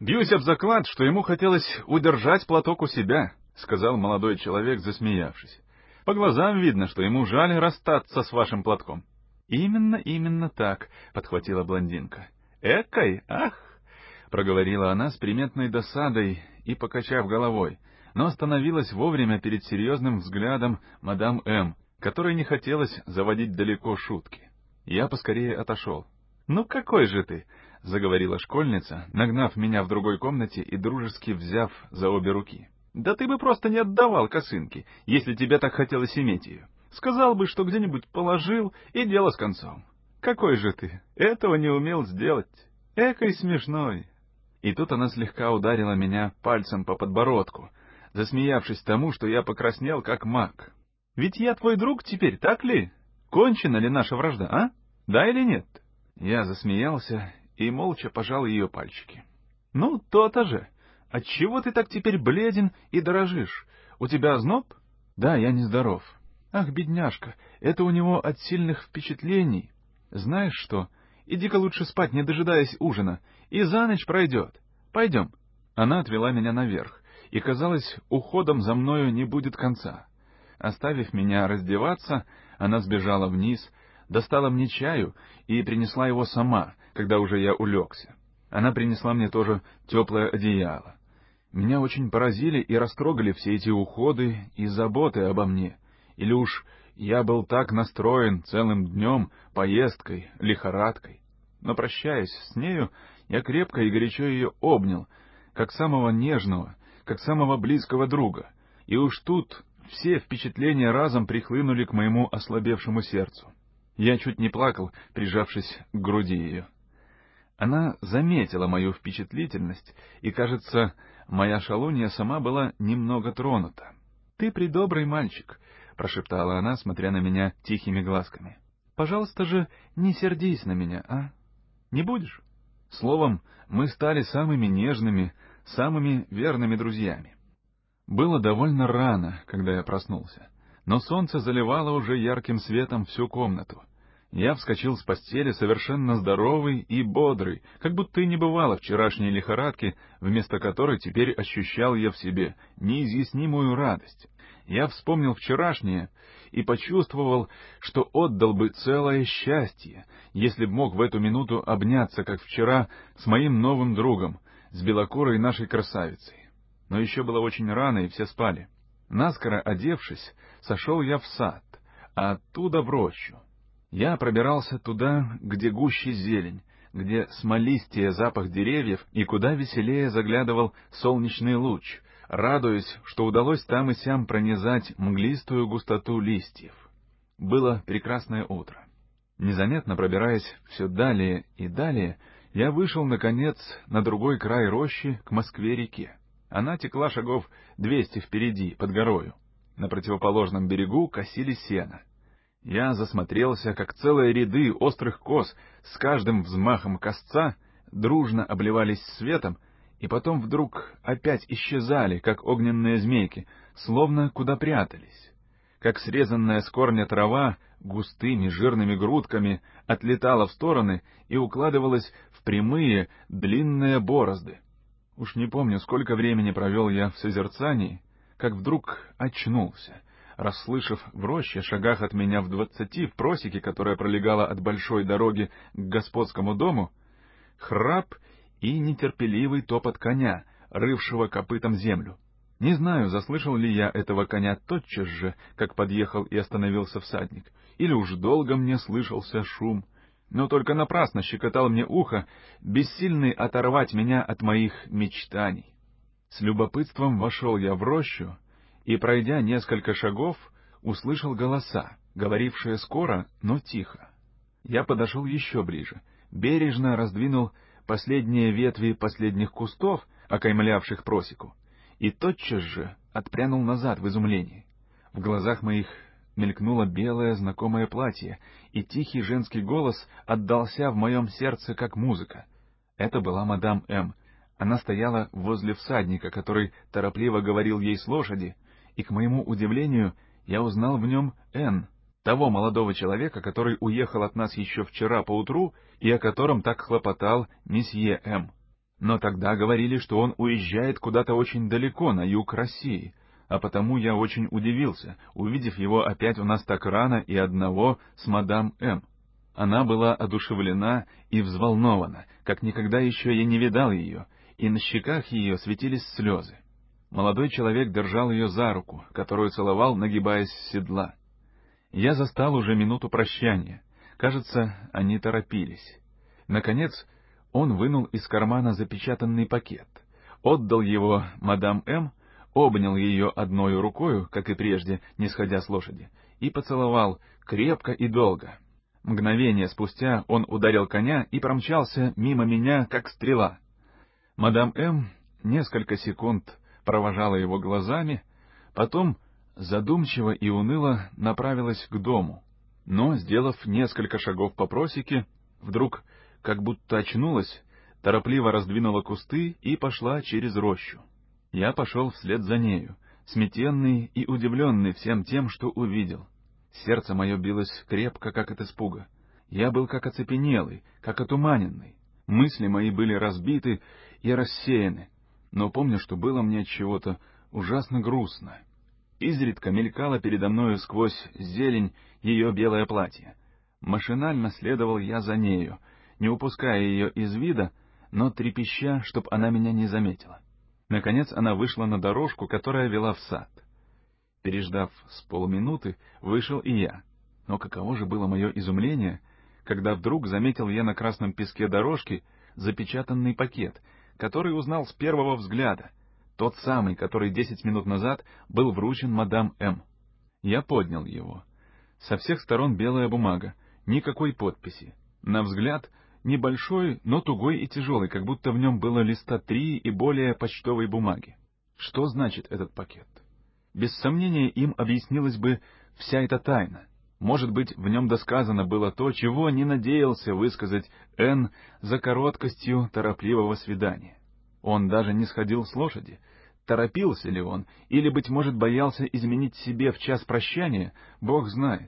«Бьюсь об заклад, что ему хотелось удержать платок у себя», — сказал молодой человек, засмеявшись. «По глазам видно, что ему жаль расстаться с вашим платком». «Именно так», — подхватила блондинка. «Экой, ах!» — проговорила она с приметной досадой и, покачав головой, но остановилась вовремя перед серьезным взглядом мадам М., которой не хотелось заводить далеко шутки. Я поскорее отошел. «Ну какой же ты?» — заговорила школьница, нагнав меня в другой комнате и дружески взяв за обе руки. «Да ты бы просто не отдавал косынки, если тебе так хотелось иметь ее. Сказал бы, что где-нибудь положил, и дело с концом. Какой же ты? Этого не умел сделать. Экой смешной». И тут она слегка ударила меня пальцем по подбородку, засмеявшись тому, что я покраснел, как мак. «Ведь я твой друг теперь, так ли? Кончена ли наша вражда, а? Да или нет?» Я засмеялся и молча пожал ее пальчики. «Ну, то-то же. Отчего ты так теперь бледен и дорожишь? У тебя озноб?» «Да, я нездоров». «Ах, бедняжка, это у него от сильных впечатлений. Знаешь что, иди-ка лучше спать, не дожидаясь ужина, и за ночь пройдет. Пойдем». Она отвела меня наверх, и, казалось, уходом за мною не будет конца. Оставив меня раздеваться, она сбежала вниз, достала мне чаю и принесла его сама, когда уже я улегся. Она принесла мне тоже теплое одеяло. Меня очень поразили и растрогали все эти уходы и заботы обо мне. Или уж я был так настроен целым днем, поездкой, лихорадкой. Но, прощаясь с нею, я крепко и горячо ее обнял, как самого нежного, как самого близкого друга. И уж тут все впечатления разом прихлынули к моему ослабевшему сердцу. Я чуть не плакал, прижавшись к груди ее. Она заметила мою впечатлительность, и, кажется, моя шалунья сама была немного тронута. — Ты предобрый мальчик, — прошептала она, смотря на меня тихими глазками. — Пожалуйста же, не сердись на меня, а? Не будешь? Словом, мы стали самыми нежными, самыми верными друзьями. Было довольно рано, когда я проснулся, но солнце заливало уже ярким светом всю комнату. Я вскочил с постели совершенно здоровый и бодрый, как будто и не бывало вчерашней лихорадки, вместо которой теперь ощущал я в себе неизъяснимую радость. Я вспомнил вчерашнее и почувствовал, что отдал бы целое счастье, если б мог в эту минуту обняться, как вчера, с моим новым другом, с белокурой нашей красавицей. Но еще было очень рано, и все спали. Наскоро одевшись, сошел я в сад, а оттуда в рощу. Я пробирался туда, где гуще зелень, где смолистее запах деревьев и куда веселее заглядывал солнечный луч, радуясь, что удалось там и сям пронизать мглистую густоту листьев. Было прекрасное утро. Незаметно пробираясь все далее и далее, я вышел, наконец, на другой край рощи к Москве-реке. Она текла шагов 200 впереди, под горою. На противоположном берегу косили сено. Я засмотрелся, как целые ряды острых кос с каждым взмахом косца дружно обливались светом, и потом вдруг опять исчезали, как огненные змейки, словно куда прятались. Как срезанная с корня трава густыми жирными грудками отлетала в стороны и укладывалась в прямые длинные борозды. Уж не помню, сколько времени провел я в созерцании, как вдруг очнулся, расслышав в роще, шагах от меня в 20, в просеке, которая пролегала от большой дороги к господскому дому, храп и нетерпеливый топот коня, рывшего копытом землю. Не знаю, заслышал ли я этого коня тотчас же, как подъехал и остановился всадник, или уж долго мне слышался шум, но только напрасно щекотал мне ухо, бессильный оторвать меня от моих мечтаний. С любопытством вошел я в рощу, и, пройдя несколько шагов, услышал голоса, говорившие скоро, но тихо. Я подошел еще ближе, бережно раздвинул последние ветви последних кустов, окаймлявших просеку, и тотчас же отпрянул назад в изумлении. В глазах моих мелькнуло белое знакомое платье, и тихий женский голос отдался в моем сердце, как музыка. Это была мадам М. Она стояла возле всадника, который торопливо говорил ей с лошади, и, к моему удивлению, я узнал в нем Н., того молодого человека, который уехал от нас еще вчера поутру и о котором так хлопотал месье М. Но тогда говорили, что он уезжает куда-то очень далеко, на юг России, а потому я очень удивился, увидев его опять у нас так рано и одного с мадам М. Она была одушевлена и взволнована, как никогда еще я не видал ее, и на щеках ее светились слезы. Молодой человек держал ее за руку, которую целовал, нагибаясь с седла. Я застал уже минуту прощания. Кажется, они торопились. Наконец, он вынул из кармана запечатанный пакет, отдал его мадам М., обнял ее одной рукою, как и прежде, не сходя с лошади, и поцеловал крепко и долго. Мгновение спустя он ударил коня и промчался мимо меня, как стрела. Мадам М. несколько секунд провожала его глазами, потом задумчиво и уныло направилась к дому, но, сделав несколько шагов по просеке, вдруг, как будто очнулась, торопливо раздвинула кусты и пошла через рощу. Я пошел вслед за нею, смятенный и удивленный всем тем, что увидел. Сердце мое билось крепко, как от испуга. Я был как оцепенелый, как отуманенный. Мысли мои были разбиты и рассеяны, но помню, что было мне от чего-то ужасно грустно. Изредка мелькало передо мною сквозь зелень ее белое платье. Машинально следовал я за нею, не упуская ее из вида, но трепеща, чтоб она меня не заметила. Наконец она вышла на дорожку, которая вела в сад. Переждав с полминуты, вышел и я. Но каково же было мое изумление, когда вдруг заметил я на красном песке дорожки запечатанный пакет, который узнал с первого взгляда, тот самый, который 10 минут назад был вручен мадам М. Я поднял его. Со всех сторон белая бумага, никакой подписи. На взгляд небольшой, но тугой и тяжелый, как будто в нем было листа 3 и более почтовой бумаги. Что значит этот пакет? Без сомнения, им объяснилась бы вся эта тайна. Может быть, в нем досказано было то, чего не надеялся высказать Н. за короткостью торопливого свидания. Он даже не сходил с лошади. Торопился ли он, или, быть может, боялся изменить себе в час прощания, Бог знает.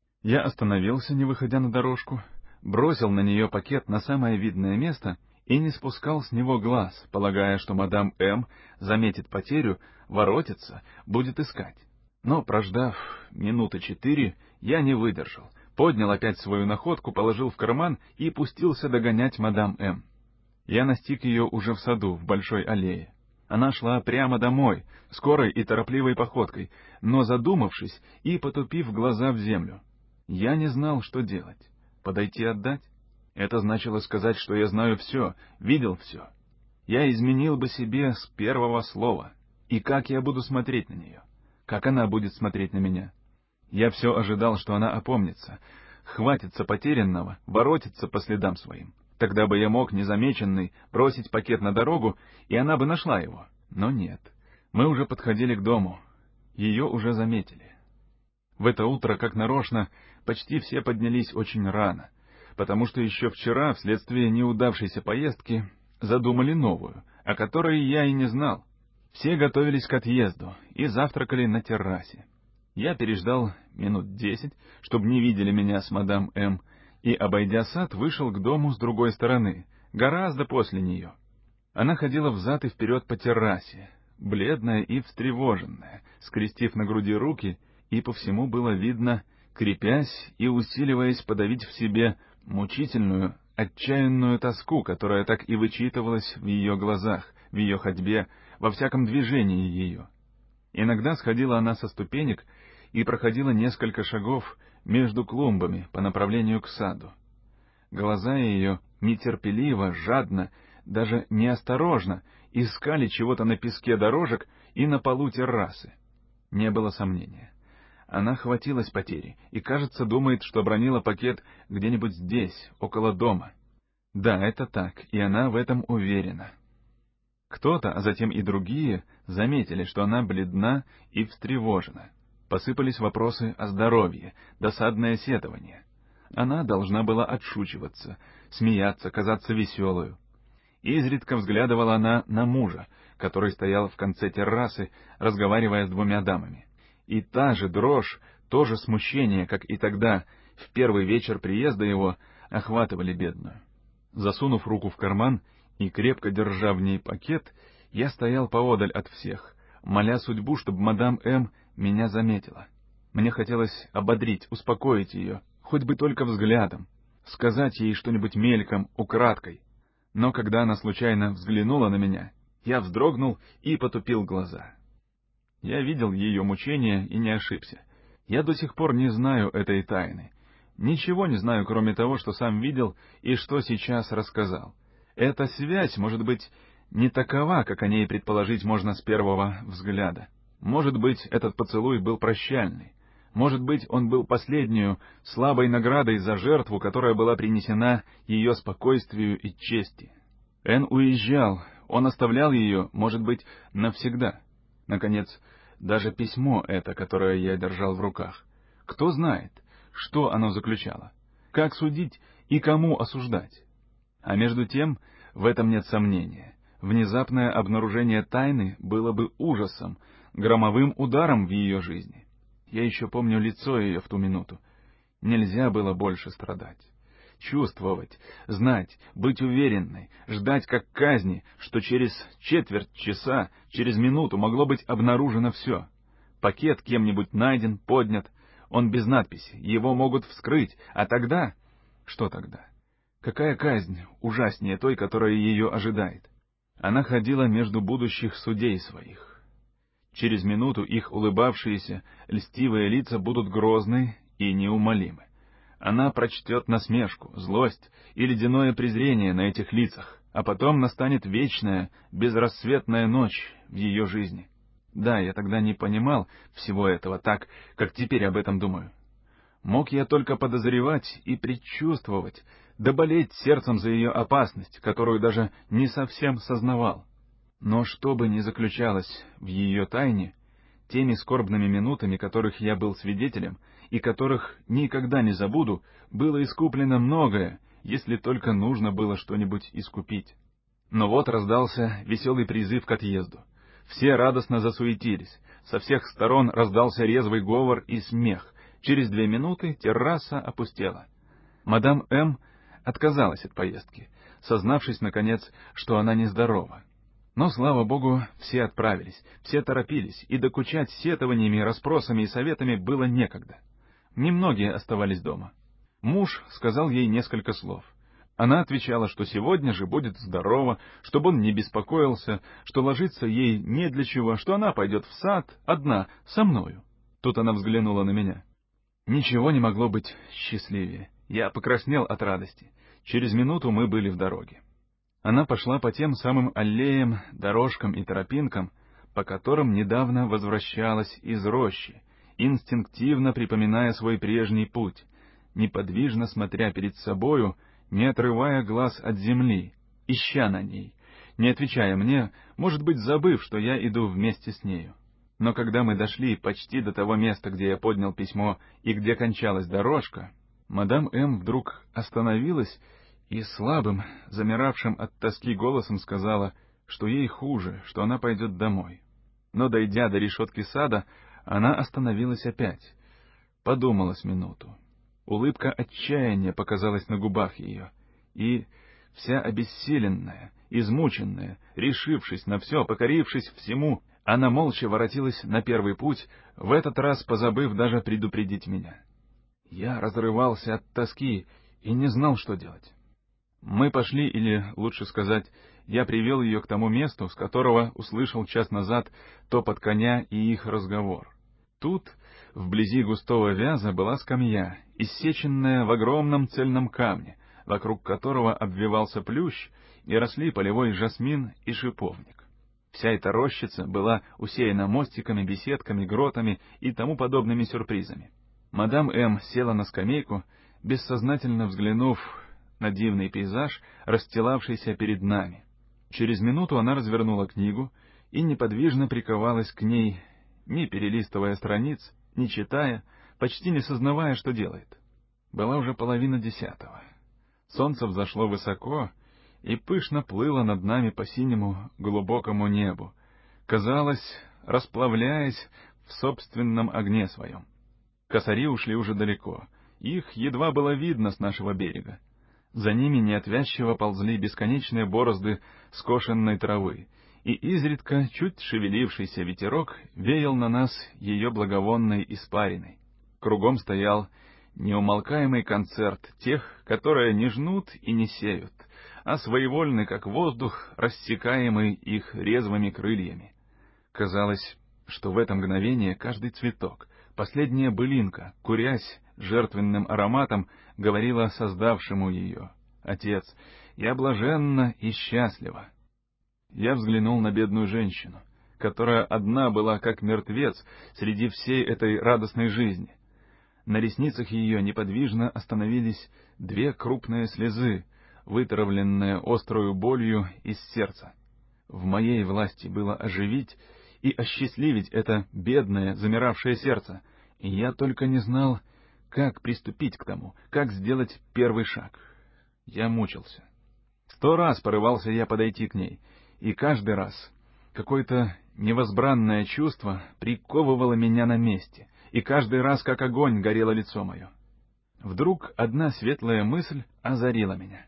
Я остановился, не выходя на дорожку, бросил на нее пакет на самое видное место и не спускал с него глаз, полагая, что мадам М. заметит потерю, воротится, будет искать. Но, прождав 4 минуты, я не выдержал, поднял опять свою находку, положил в карман и пустился догонять мадам М. Я настиг ее уже в саду, в большой аллее. Она шла прямо домой, скорой и торопливой походкой, но задумавшись и потупив глаза в землю. Я не знал, что делать. Подойти отдать? Это значило сказать, что я знаю все, видел все. Я изменил бы себе с первого слова. И как я буду смотреть на нее? Как она будет смотреть на меня? Я все ожидал, что она опомнится, хватится потерянного, воротится по следам своим. Тогда бы я мог, незамеченный, бросить пакет на дорогу, и она бы нашла его. Но нет. Мы уже подходили к дому. Ее уже заметили. В это утро, как нарочно, почти все поднялись очень рано, потому что еще вчера, вследствие неудавшейся поездки, задумали новую, о которой я и не знал. Все готовились к отъезду и завтракали на террасе. Я переждал 10 минут, чтобы не видели меня с мадам М., и, обойдя сад, вышел к дому с другой стороны, гораздо после нее. Она ходила взад и вперед по террасе, бледная и встревоженная, скрестив на груди руки, и по всему было видно, крепясь и усиливаясь подавить в себе мучительную, отчаянную тоску, которая так и вычитывалась в ее глазах, в ее ходьбе, во всяком движении ее. Иногда сходила она со ступенек и проходила несколько шагов между клумбами по направлению к саду. Глаза ее нетерпеливо, жадно, даже неосторожно искали чего-то на песке дорожек и на полу террасы. Не было сомнения. Она хватилась потери и, кажется, думает, что обронила пакет где-нибудь здесь, около дома. Да, это так, и она в этом уверена. Кто-то, а затем и другие, заметили, что она бледна и встревожена. Посыпались вопросы о здоровье, досадное сетование. Она должна была отшучиваться, смеяться, казаться веселою. Изредка взглядывала она на мужа, который стоял в конце террасы, разговаривая с 2 дамами. И та же дрожь, то же смущение, как и тогда, в первый вечер приезда его, охватывали бедную. Засунув руку в карман И, крепко держа в ней пакет, я стоял поодаль от всех, моля судьбу, чтобы мадам М. меня заметила. Мне хотелось ободрить, успокоить ее, хоть бы только взглядом, сказать ей что-нибудь мельком, украдкой. Но когда она случайно взглянула на меня, я вздрогнул и потупил глаза. Я видел ее мучения и не ошибся. Я до сих пор не знаю этой тайны. Ничего не знаю, кроме того, что сам видел и что сейчас рассказал. Эта связь, может быть, не такова, как о ней предположить можно с первого взгляда. Может быть, этот поцелуй был прощальный. Может быть, он был последнюю, слабой наградой за жертву, которая была принесена ее спокойствию и чести. Эн уезжал, он оставлял ее, может быть, навсегда. Наконец, даже письмо это, которое я держал в руках. Кто знает, что оно заключало? Как судить и кому осуждать? А между тем, в этом нет сомнения. Внезапное обнаружение тайны было бы ужасом, громовым ударом в ее жизни. Я еще помню лицо ее в ту минуту. Нельзя было больше страдать. Чувствовать, знать, быть уверенной, ждать как казни, что через четверть часа, через минуту могло быть обнаружено все. Пакет кем-нибудь найден, поднят, он без надписи, его могут вскрыть, а тогда... Что тогда? Какая казнь ужаснее той, которая ее ожидает? Она ходила между будущих судей своих. Через минуту их улыбавшиеся, льстивые лица будут грозны и неумолимы. Она прочтет насмешку, злость и ледяное презрение на этих лицах, а потом настанет вечная, безрассветная ночь в ее жизни. Да, я тогда не понимал всего этого так, как теперь об этом думаю. Мог я только подозревать и предчувствовать, да болеть сердцем за ее опасность, которую даже не совсем сознавал. Но что бы ни заключалось в ее тайне, теми скорбными минутами, которых я был свидетелем, и которых никогда не забуду, было искуплено многое, если только нужно было что-нибудь искупить. Но вот раздался веселый призыв к отъезду. Все радостно засуетились, со всех сторон раздался резвый говор и смех. Через 2 минуты терраса опустела. Мадам М. отказалась от поездки, сознавшись, наконец, что она нездорова. Но, слава богу, все отправились, все торопились, и докучать сетованиями, расспросами и советами было некогда. Немногие оставались дома. Муж сказал ей несколько слов. Она отвечала, что сегодня же будет здорова, чтобы он не беспокоился, что ложиться ей не для чего, что она пойдет в сад, одна, со мною. Тут она взглянула на меня. Ничего не могло быть счастливее. Я покраснел от радости. Через минуту мы были в дороге. Она пошла по тем самым аллеям, дорожкам и тропинкам, по которым недавно возвращалась из рощи, инстинктивно припоминая свой прежний путь, неподвижно смотря перед собою, не отрывая глаз от земли, ища на ней, не отвечая мне, может быть, забыв, что я иду вместе с нею. Но когда мы дошли почти до того места, где я поднял письмо и где кончалась дорожка, мадам М. вдруг остановилась и слабым, замиравшим от тоски голосом сказала, что ей хуже, что она пойдет домой. Но, дойдя до решетки сада, она остановилась опять. Подумала с минуту. Улыбка отчаяния показалась на губах ее, и, вся обессиленная, измученная, решившись на все, покорившись всему, она молча воротилась на первый путь, в этот раз позабыв даже предупредить меня. Я разрывался от тоски и не знал, что делать. Мы пошли, или, лучше сказать, я привел ее к тому месту, с которого услышал час назад топот коня и их разговор. Тут, вблизи густого вяза, была скамья, иссеченная в огромном цельном камне, вокруг которого обвивался плющ и росли полевой жасмин и шиповник. Вся эта рощица была усеяна мостиками, беседками, гротами и тому подобными сюрпризами. Мадам М. села на скамейку, бессознательно взглянув на дивный пейзаж, расстилавшийся перед нами. Через минуту она развернула книгу и неподвижно приковалась к ней, не перелистывая страниц, не читая, почти не сознавая, что делает. Была уже 9:30. Солнце взошло высоко и пышно плыло над нами по синему глубокому небу, казалось, расплавляясь в собственном огне своем. Косари ушли уже далеко, их едва было видно с нашего берега. За ними неотвязчиво ползли бесконечные борозды скошенной травы, и изредка чуть шевелившийся ветерок веял на нас ее благовонной испариной. Кругом стоял неумолкаемый концерт тех, которые не жнут и не сеют, а своевольны, как воздух, рассекаемый их резвыми крыльями. Казалось, что в это мгновение каждый цветок, последняя былинка, курясь жертвенным ароматом, говорила создавшему ее: «Отец, я блаженна и счастлива». Я взглянул на бедную женщину, которая одна была как мертвец среди всей этой радостной жизни. На ресницах ее неподвижно остановились две крупные слезы, вытравленные острою болью из сердца. В моей власти было оживить и осчастливить это бедное, замиравшее сердце, и я только не знал, как приступить к тому, как сделать первый шаг. Я мучился. 100 раз порывался я подойти к ней, и каждый раз какое-то невозбранное чувство приковывало меня на месте, и каждый раз, как огонь, горело лицо мое. Вдруг одна светлая мысль озарила меня.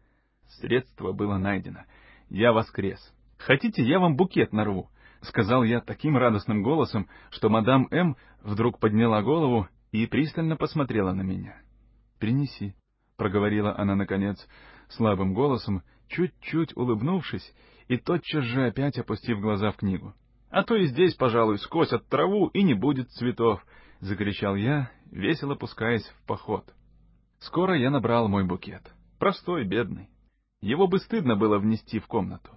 Средство было найдено. Я воскрес. «Хотите, я вам букет нарву?» — сказал я таким радостным голосом, что мадам М. вдруг подняла голову и пристально посмотрела на меня. «Принеси», — проговорила она наконец слабым голосом, чуть-чуть улыбнувшись, и тотчас же опять опустив глаза в книгу. «А то и здесь, пожалуй, скосят траву, и не будет цветов», — закричал я, весело пускаясь в поход. Скоро я набрал мой букет. Простой, бедный. Его бы стыдно было внести в комнату.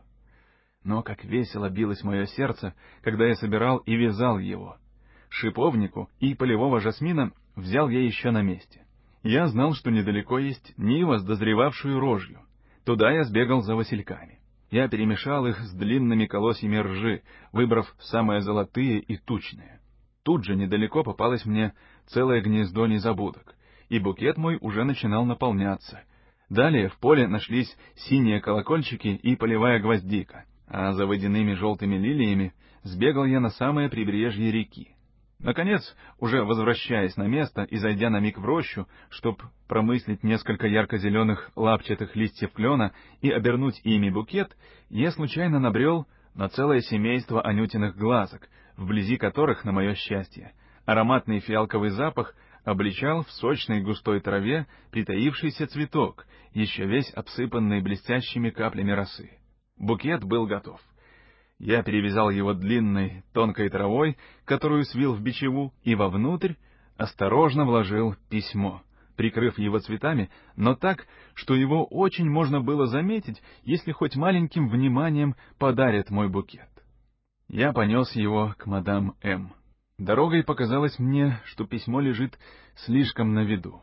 Но как весело билось мое сердце, когда я собирал и вязал его. Шиповнику и полевого жасмина взял я еще на месте. Я знал, что недалеко есть нива с дозревавшую рожью. Туда я сбегал за васильками. Я перемешал их с длинными колосьями ржи, выбрав самые золотые и тучные. Тут же недалеко попалось мне целое гнездо незабудок, и букет мой уже начинал наполняться. Далее в поле нашлись синие колокольчики и полевая гвоздика, а за водяными желтыми лилиями сбегал я на самое прибрежье реки. Наконец, уже возвращаясь на место и зайдя на миг в рощу, чтоб промыслить несколько ярко-зеленых лапчатых листьев клена и обернуть ими букет, я случайно набрел на целое семейство анютиных глазок, вблизи которых, на мое счастье, ароматный фиалковый запах обличал в сочной густой траве притаившийся цветок, еще весь обсыпанный блестящими каплями росы. Букет был готов. Я перевязал его длинной, тонкой травой, которую свил в бичеву, и вовнутрь осторожно вложил письмо, прикрыв его цветами, но так, что его очень можно было заметить, если хоть маленьким вниманием подарят мой букет. Я понес его к мадам М. Дорогой показалось мне, что письмо лежит слишком на виду.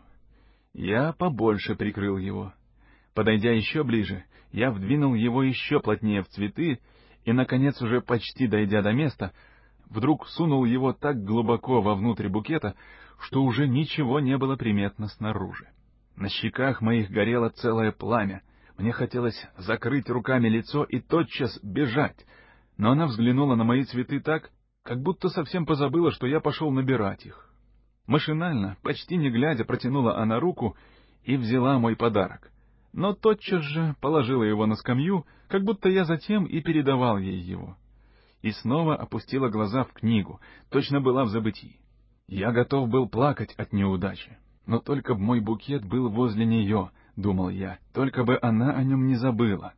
Я побольше прикрыл его. Подойдя еще ближе, я вдвинул его еще плотнее в цветы, и, наконец, уже почти дойдя до места, вдруг сунул его так глубоко вовнутрь букета, что уже ничего не было приметно снаружи. На щеках моих горело целое пламя. Мне хотелось закрыть руками лицо и тотчас бежать, но она взглянула на мои цветы так, как будто совсем позабыла, что я пошел набирать их. Машинально, почти не глядя, протянула она руку и взяла мой подарок, но тотчас же положила его на скамью, как будто я затем и передавал ей его. И снова опустила глаза в книгу, точно была в забытии. Я готов был плакать от неудачи, но только б мой букет был возле нее, думал я, только бы она о нем не забыла.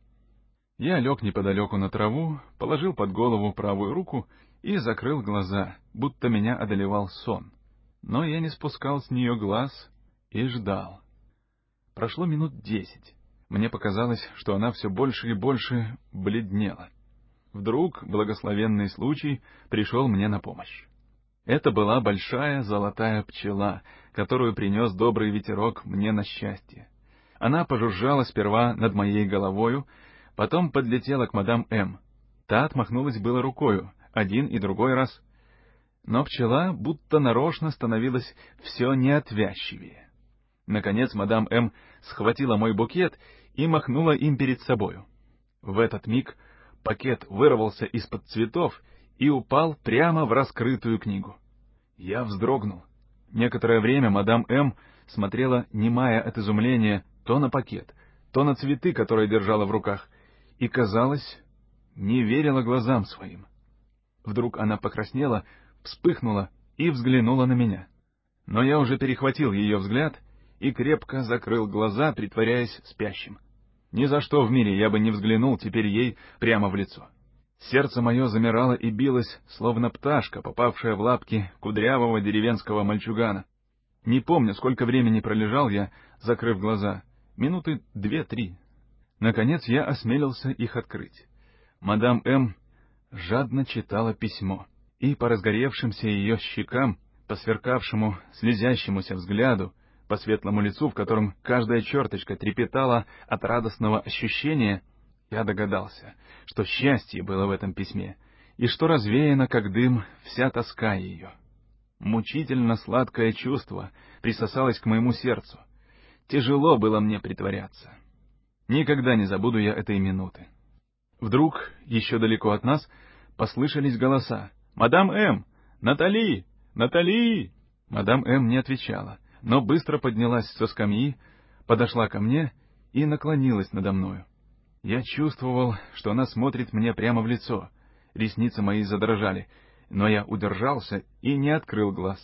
Я лег неподалеку на траву, положил под голову правую руку и закрыл глаза, будто меня одолевал сон. Но я не спускал с нее глаз и ждал. Прошло минут 10. Мне показалось, что она все больше и больше бледнела. Вдруг благословенный случай пришел мне на помощь. Это была большая золотая пчела, которую принес добрый ветерок мне на счастье. Она пожужжала сперва над моей головою, потом подлетела к мадам М. Та отмахнулась было рукою, один и другой раз. Но пчела будто нарочно становилась все неотвязчивее. Наконец мадам М. схватила мой букет и махнула им перед собою. В этот миг пакет вырвался из-под цветов и упал прямо в раскрытую книгу. Я вздрогнул. Некоторое время мадам М. смотрела, немая от изумления, то на пакет, то на цветы, которые держала в руках, и, казалось, не верила глазам своим. Вдруг она покраснела, вспыхнула и взглянула на меня. Но я уже перехватил ее взгляд и крепко закрыл глаза, притворяясь спящим. Ни за что в мире я бы не взглянул теперь ей прямо в лицо. Сердце мое замирало и билось, словно пташка, попавшая в лапки кудрявого деревенского мальчугана. Не помню, сколько времени пролежал я, закрыв глаза. Минуты 2-3. Наконец я осмелился их открыть. Мадам М. жадно читала письмо, и по разгоревшимся ее щекам, по сверкавшему, слезящемуся взгляду, по светлому лицу, в котором каждая черточка трепетала от радостного ощущения, я догадался, что счастье было в этом письме, и что развеяна, как дым, вся тоска ее. Мучительно сладкое чувство присосалось к моему сердцу. Тяжело было мне притворяться. Никогда не забуду я этой минуты. Вдруг, еще далеко от нас, послышались голоса. «Мадам М! Натали! Натали!» Мадам М. не отвечала, но быстро поднялась со скамьи, подошла ко мне и наклонилась надо мною. Я чувствовал, что она смотрит мне прямо в лицо. Ресницы мои задрожали, но я удержался и не открыл глаз.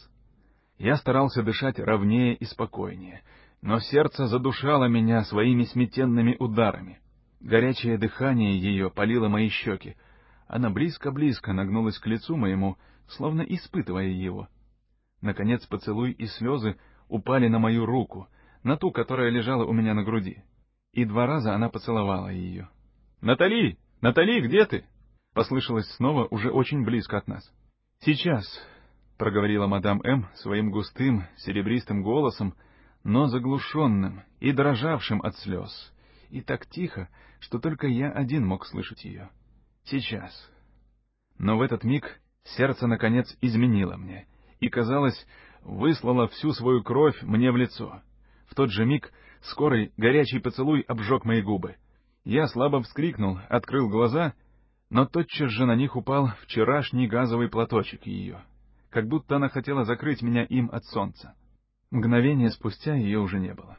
Я старался дышать ровнее и спокойнее, но сердце задушало меня своими сметенными ударами. Горячее дыхание ее палило мои щеки. Она близко-близко нагнулась к лицу моему, словно испытывая его. Наконец поцелуй и слезы упали на мою руку, на ту, которая лежала у меня на груди. И 2 раза она поцеловала ее. «Натали! Натали, где ты?» Послышалось снова уже очень близко от нас. «Сейчас», — проговорила мадам М. своим густым, серебристым голосом, но заглушенным и дрожавшим от слез, и так тихо, что только я один мог слышать ее. «Сейчас». Но в этот миг сердце, наконец, изменило мне, и, казалось, выслало всю свою кровь мне в лицо. В тот же миг скорый горячий поцелуй обжег мои губы. Я слабо вскрикнул, открыл глаза, но тотчас же на них упал вчерашний газовый платочек ее, как будто она хотела закрыть меня им от солнца. Мгновение спустя ее уже не было.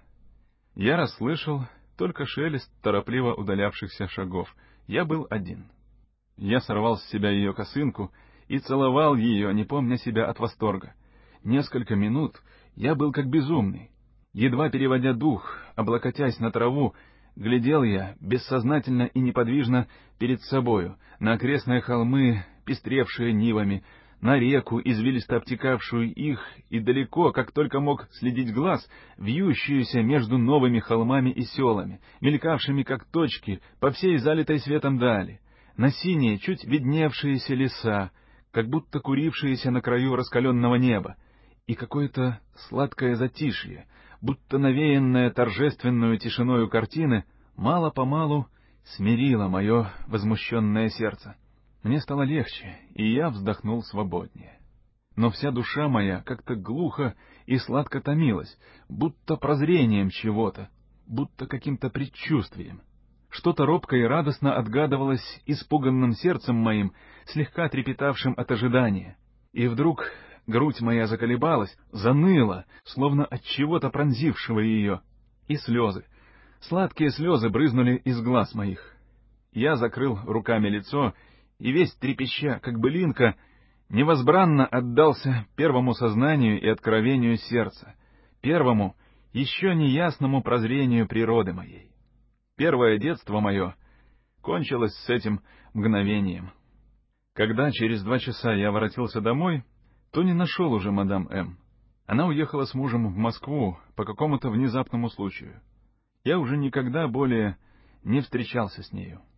Я расслышал только шелест торопливо удалявшихся шагов. Я был один. Я сорвал с себя ее косынку и целовал ее, не помня себя от восторга. Несколько минут я был как безумный. Едва переводя дух, облокотясь на траву, глядел я, бессознательно и неподвижно, перед собою, на окрестные холмы, пестревшие нивами, на реку, извилисто обтекавшую их, и далеко, как только мог следить глаз, вьющуюся между новыми холмами и селами, мелькавшими, как точки, по всей залитой светом дали, на синие, чуть видневшиеся леса, как будто курившиеся на краю раскаленного неба, и какое-то сладкое затишье, будто навеянное торжественную тишиною картины, мало-помалу смирило мое возмущенное сердце. Мне стало легче, и я вздохнул свободнее. Но вся душа моя как-то глухо и сладко томилась, будто прозрением чего-то, будто каким-то предчувствием. Что-то робко и радостно отгадывалось испуганным сердцем моим, слегка трепетавшим от ожидания. И вдруг грудь моя заколебалась, заныла, словно от чего-то пронзившего ее, и слезы, сладкие слезы брызнули из глаз моих. Я закрыл руками лицо, и весь трепеща, как былинка, невозбранно отдался первому сознанию и откровению сердца, первому, еще неясному прозрению природы моей. Первое детство мое кончилось с этим мгновением. Когда через 2 часа я воротился домой, то не нашел уже мадам М. Она уехала с мужем в Москву по какому-то внезапному случаю. Я уже никогда более не встречался с нею.